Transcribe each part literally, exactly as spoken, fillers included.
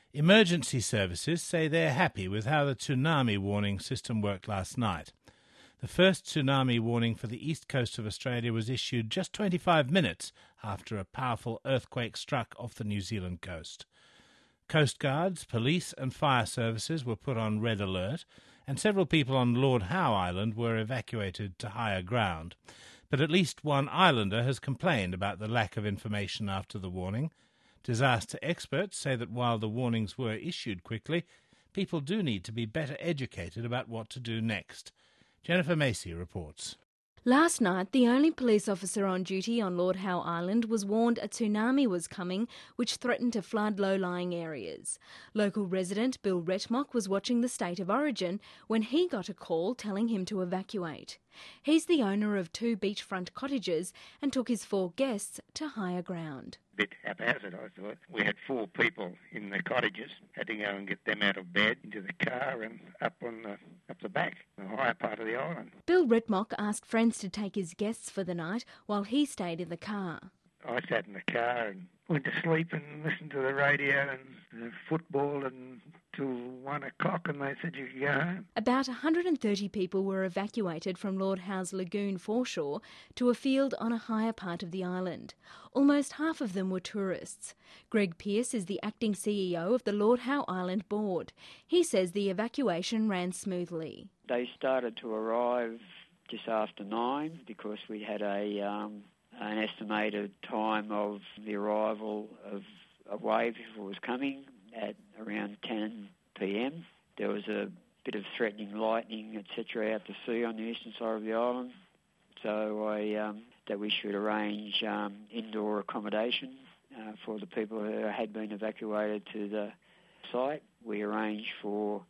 Emergency services say they're happy with how the tsunami warning system worked last night. The first tsunami warning for the east coast of Australia was issued just twenty-five minutes after a powerful earthquake struck off the New Zealand coast. Coast Guards, police and fire services were put on red alert, and several people on Lord Howe Island were evacuated to higher ground. But at least one islander has complained about the lack of information after the warning. Disaster experts say that while the warnings were issued quickly, people do need to be better educated about what to do next. Jennifer Macy reports. Last night, the only police officer on duty on Lord Howe Island was warned a tsunami was coming, which threatened to flood low-lying areas. Local resident Bill Retmock was watching the State of Origin when he got a call telling him to evacuate. He's the owner of two beachfront cottages and took his four guests to higher ground. Bit haphazard, I thought. We had four people in the cottages, had to go and get them out of bed, into the car and up on the up the back, the higher part of the island. Bill Retmock asked friends to take his guests for the night while he stayed in the car. I sat in the car and went to sleep and listened to the radio and uh, football until one o'clock, and they said you could go home. About one hundred thirty people were evacuated from Lord Howe's lagoon foreshore to a field on a higher part of the island. Almost half of them were tourists. Greg Pearce is the acting C E O of the Lord Howe Island Board. He says the evacuation ran smoothly. They started to arrive just after nine because we had a um, an estimated time of the arrival of a wave, if it was coming, at around ten p.m. There was a bit of threatening lightning, et cetera, out to sea on the eastern side of the island. So I um, that we should arrange um, indoor accommodation uh, for the people who had been evacuated to the site. We arranged for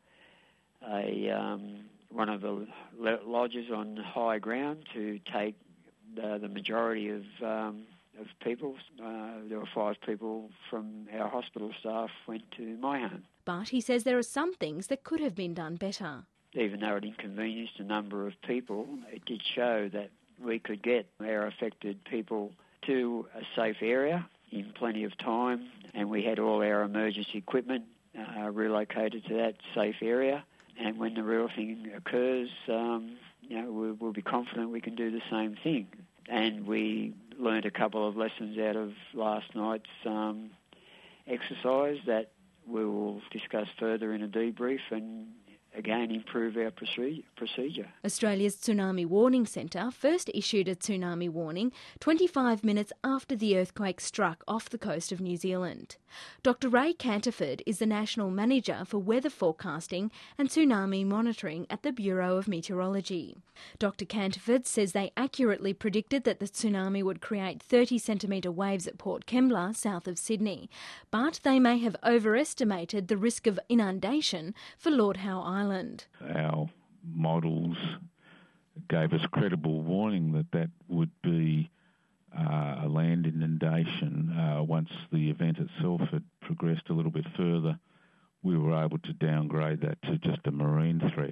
a um, one of the lodges on high ground to take the, the majority of um, of people. Uh, there were five people from our hospital staff went to my home. But he says there are some things that could have been done better. Even though it inconvenienced a number of people, it did show that we could get our affected people to a safe area in plenty of time, and we had all our emergency equipment uh, relocated to that safe area. And when the real thing occurs, um, you know, we'll, we'll be confident we can do the same thing. And we learned a couple of lessons out of last night's um, exercise that we will discuss further in a debrief and again improve our procedure. Australia's Tsunami Warning Centre first issued a tsunami warning twenty-five minutes after the earthquake struck off the coast of New Zealand. Doctor Ray Canterford is the National Manager for Weather Forecasting and Tsunami Monitoring at the Bureau of Meteorology. Doctor Canterford says they accurately predicted that the tsunami would create thirty centimetre waves at Port Kembla, south of Sydney, but they may have overestimated the risk of inundation for Lord Howe Island. Our models gave us credible warning that that would be uh, a land inundation. Uh, once the event itself had progressed a little bit further, we were able to downgrade that to just a marine threat.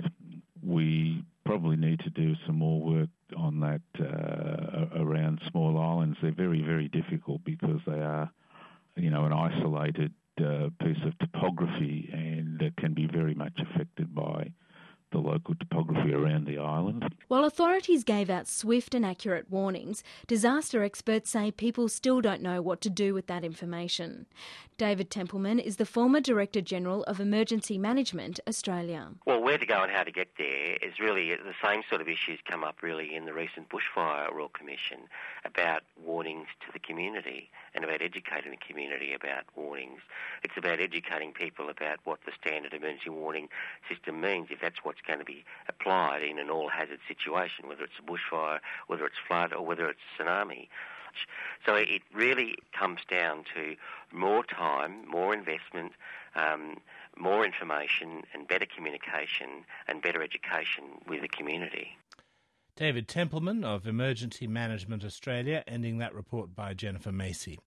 We probably need to do some more work on that uh, around small islands. They're very, very difficult because they are, you know, an isolated uh, piece of topography and uh, can be very much affected by the local topography around the island. While authorities gave out swift and accurate warnings, disaster experts say people still don't know what to do with that information. David Templeman is the former Director General of Emergency Management Australia. Well, where to go and how to get there is really the same sort of issues come up really in the recent Bushfire Royal Commission about warnings to the community and about educating the community about warnings. It's about educating people about what the standard emergency warning system means, if that's what's going to be applied in an all-hazard situation, whether it's a bushfire, whether it's flood or whether it's tsunami. So it really comes down to more time, more investment, um, more information and better communication and better education with the community. David Templeman of Emergency Management Australia, ending that report by Jennifer Macy.